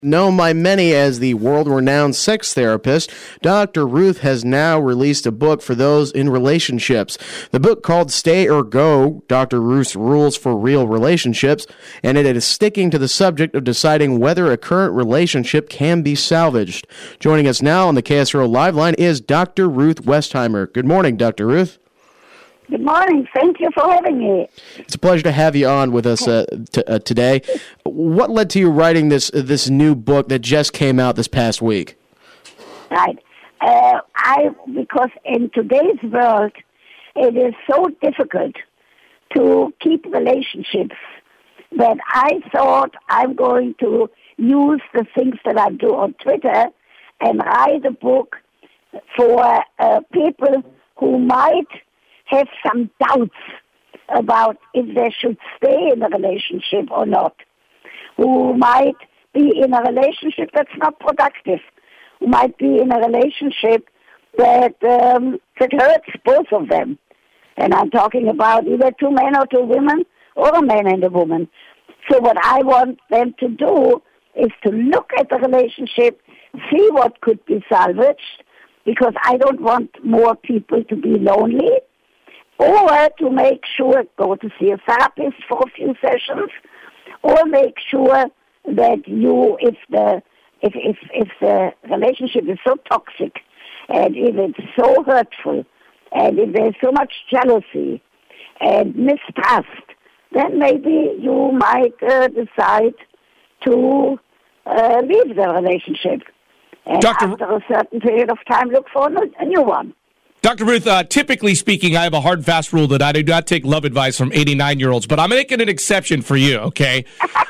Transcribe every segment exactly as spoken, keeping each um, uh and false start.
Known by many as the world-renowned sex therapist, Doctor Ruth has now released a book for those in relationships. The book, called Stay or Go, Doctor Ruth's Rules for Real Relationships, and it is sticking to the subject of deciding whether a current relationship can be salvaged. Joining us now on the K S R O Live Line is Doctor Ruth Westheimer. Good morning, Doctor Ruth. Good morning. Thank you for having me. It's a pleasure to have you on with us uh, t- uh, today. What led to you writing this uh, this new book that just came out this past week? Right. Uh, I because in today's world, it is so difficult to keep relationships that I thought I'm going to use the things that I do on Twitter and write a book for uh, people who might have some doubts about if they should stay in a relationship or not, who might be in a relationship that's not productive, who might be in a relationship that um, that hurts both of them. And I'm talking about either two men or two women, or a man and a woman. So what I want them to do is to look at the relationship, see what could be salvaged, because I don't want more people to be lonely, or to make sure, go to see a therapist for a few sessions, or make sure that you, if the if if, if the relationship is so toxic, and if it's so hurtful, and if there's so much jealousy and mistrust, then maybe you might uh, decide to uh, leave the relationship, and Doctor after a certain period of time, look for a new one. Doctor Ruth, uh, typically speaking, I have a hard and fast rule that I do not take love advice from eighty-nine-year-olds, but I'm making an exception for you, okay?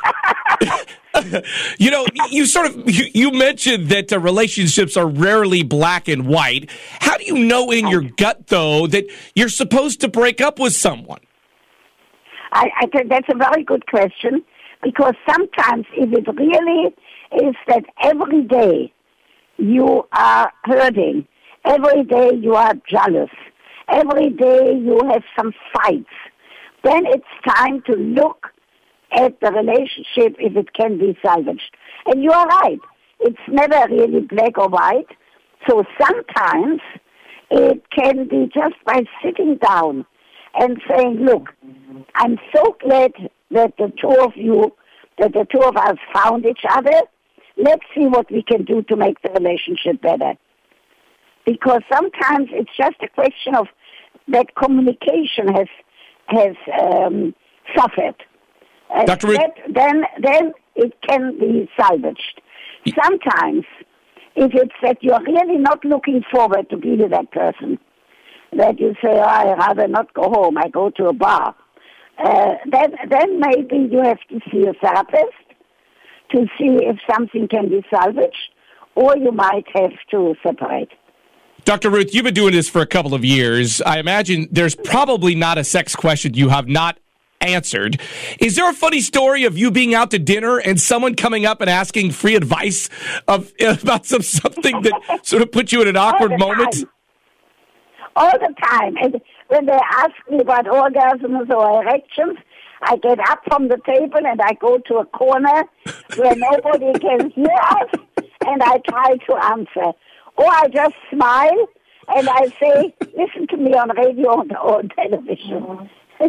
You know, you sort of, you, you mentioned that uh, relationships are rarely black and white. How do you know in your gut, though, that you're supposed to break up with someone? I, I think that's a very good question, because sometimes if it really is that every day you are hurting, every day you are jealous, every day you have some fights, then it's time to look at the relationship if it can be salvaged. And you are right, it's never really black or white. So sometimes it can be just by sitting down and saying, look, I'm so glad that the two of you, that the two of us found each other. Let's see what we can do to make the relationship better. Because sometimes it's just a question of that communication has has um, suffered. And Doctor Ruth, that, then then it can be salvaged. Sometimes, if it's that you're really not looking forward to be with that person, that you say, oh, I'd rather not go home, I go to a bar, uh, then then maybe you have to see a therapist to see if something can be salvaged, or you might have to separate. Doctor Ruth, you've been doing this for a couple of years. I imagine there's probably not a sex question you have not answered. Is there a funny story of you being out to dinner and someone coming up and asking free advice of about some, something that sort of put you in an awkward moment? Time. All the time. And when they ask me about orgasms or erections, I get up from the table and I go to a corner where nobody can hear us, and I try to answer. Or I just smile and I say, listen to me on radio or on television.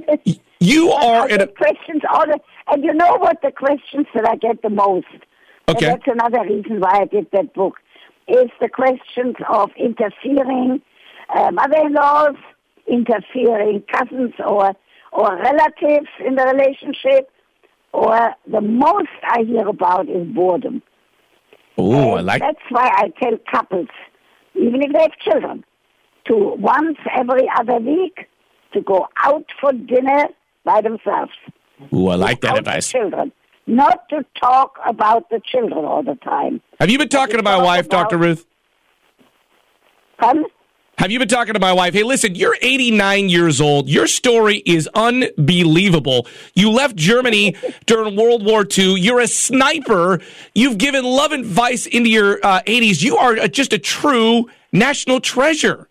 You are in a questions, all the, and you know what the questions that I get the most? Okay. And that's another reason why I did that book, is the questions of interfering uh, mother-in-laws, interfering cousins or or relatives in the relationship, or the most I hear about is boredom. Oh, I like that's why I tell couples, even if they have children, to once every other week to go out for dinner by themselves. Ooh, I like that Without advice. the children. Not to talk about the children all the time. Have you been talking to my talk wife, about- Doctor Ruth? Pardon? Have you been talking to my wife? Hey, listen, you're eighty-nine years old. Your story is unbelievable. You left Germany during World War Two. You're a sniper. You've given love advice into your uh, eighties. You are just a true national treasure.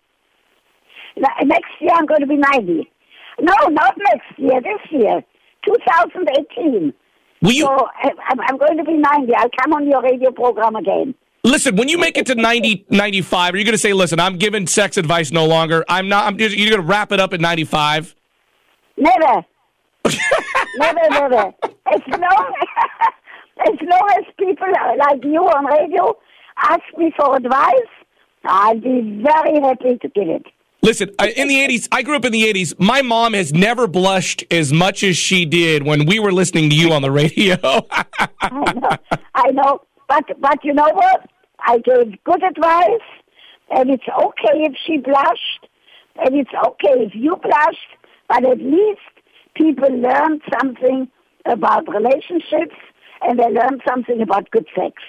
Next year I'm going to be ninety. No, not next year, this year, two thousand eighteen. Will you? So I'm, I'm going to be ninety. I'll come on your radio program again. Listen, when you make it to ninety, ninety-five, are you going to say, listen, I'm giving sex advice no longer? I'm not. I'm just, you're going to wrap it up at ninety-five? Never. never, never. As long, as long as people like you on radio ask me for advice, I'll be very happy to give it. Listen, in the eighties, I grew up in the eighties. My mom has never blushed as much as she did when we were listening to you on the radio. I know. I know. But, but you know what? I gave good advice, and it's okay if she blushed, and it's okay if you blushed, but at least people learn something about relationships, and they learn something about good sex.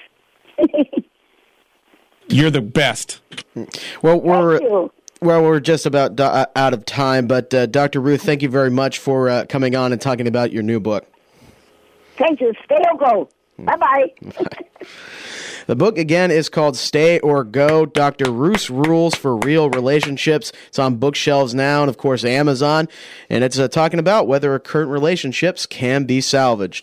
You're the best. Well, we're Thank you. well, we're just about do- out of time, but uh, Doctor Ruth, thank you very much for uh, coming on and talking about your new book. Thank you. Stay or go. Bye-bye. The book, again, is called Stay or Go, Doctor Ruth's Rules for Real Relationships. It's on bookshelves now and, of course, Amazon. And it's uh, talking about whether current relationships can be salvaged.